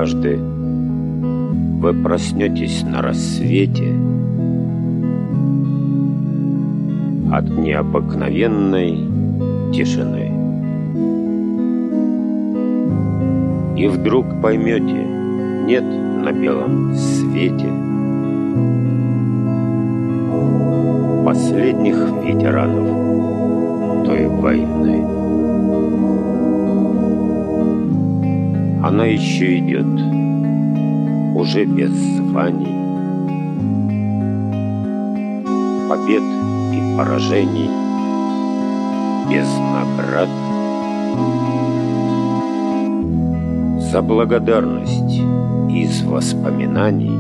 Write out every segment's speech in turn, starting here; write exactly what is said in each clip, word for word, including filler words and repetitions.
однажды вы проснетесь на рассвете от необыкновенной тишины. И вдруг поймете, нет на белом свете последних ветеранов той войны. Она еще идет, уже без званий, побед и поражений, без наград. За благодарность из воспоминаний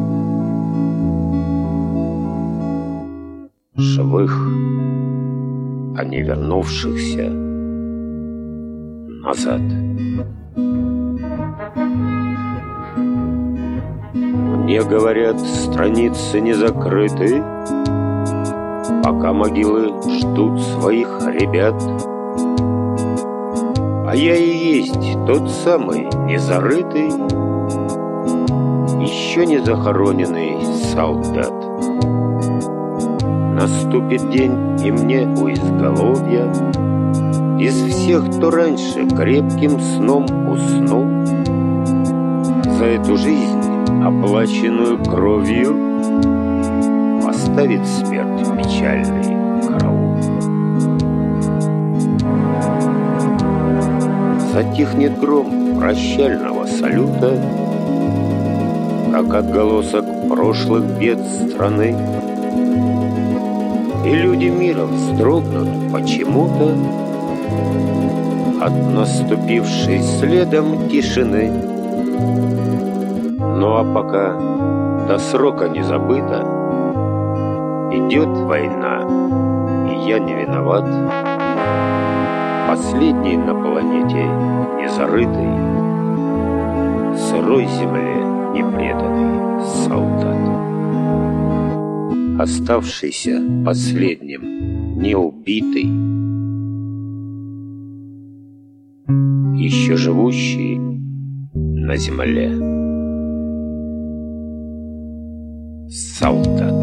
живых, а не вернувшихся назад. Мне говорят, страницы не закрыты, пока могилы ждут своих ребят. А я и есть тот самый незарытый, еще не захороненный солдат. Наступит день, и мне у изголовья из всех, кто раньше крепким сном уснул, за эту жизнь, оплаченную кровью, поставит смерть печальный караул. Затихнет гром прощального салюта, как отголосок прошлых бед страны, и люди мира вздрогнут почему-то от наступившей следом тишины. Ну а пока до срока не забыто, идет война, и я не виноват. Последний на планете незарытый, сырой земле непреданный солдат, оставшийся последним неубитый, еще живущий на земле солдат.